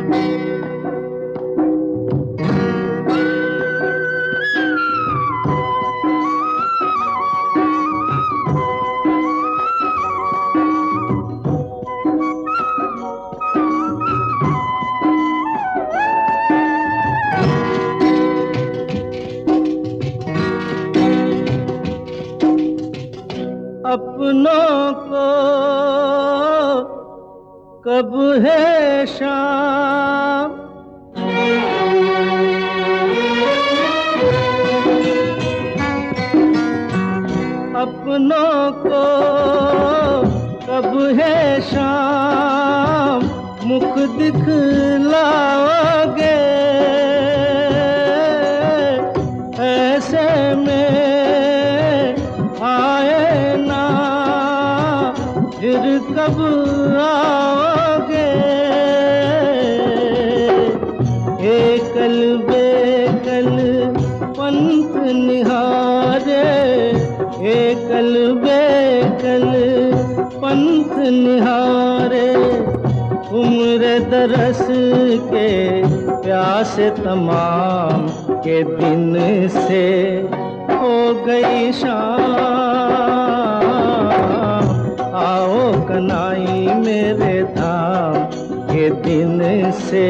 अपनों को कब है शाम, अपनों को कब है शाम, मुख दिखलाओगे ऐसे में आए ना फिर कब आओगे। एकल बेकल पंथ निहारे, एकल बेकल पंथ निहारे, उम्र दरस के प्यासे तमाम के दिन से हो गई शाम। आओ कनाई मेरे धाम के दिन से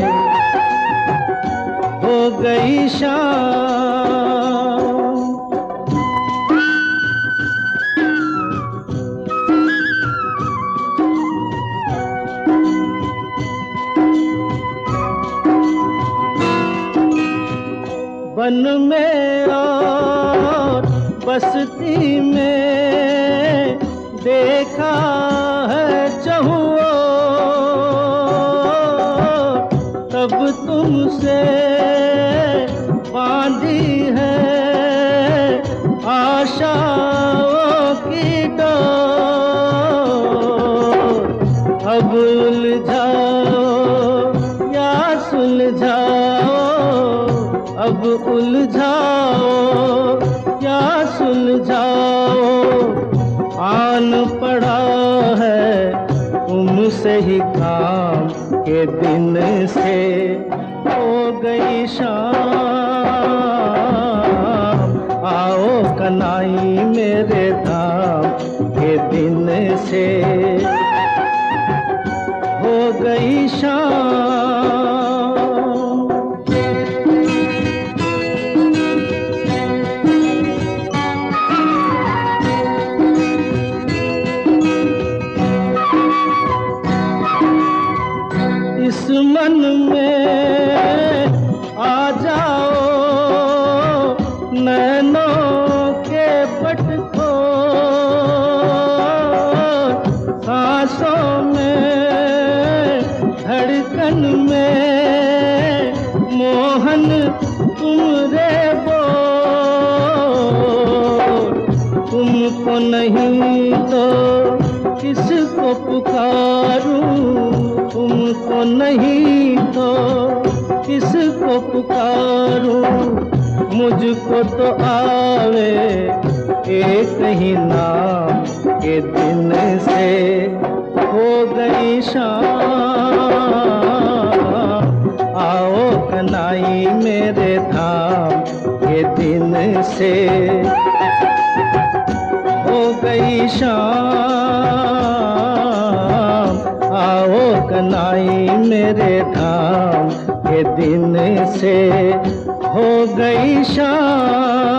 हो गई शाम। वन में और बस्ती में देखा है चहुओ, तब तुमसे बांधी है आशाओं की डोर। अब उलझाओ या सुलझाओ, अब उलझाओ या सुलझाओ, आन पड़ा है तुमसे ही काम के दिन से हो गई शाम। आओ कनाई मेरे धाम के दिन से हो गई शाम। इस मन में आ जाओ नैनों के पट खोल, सांसों में धड़कन में मोहन तुम रे बोल। तुमको नहीं तो किसको पुकारूं, तुमको नहीं तो किसको पुकारूं, मुझको तो आवे एक ही नाम के दिन से हो गई शाम। आओ कनाई मेरे धाम के दिन से हो गई शाम। आओ कनाई मेरे धाम के दिन से हो गई शाम।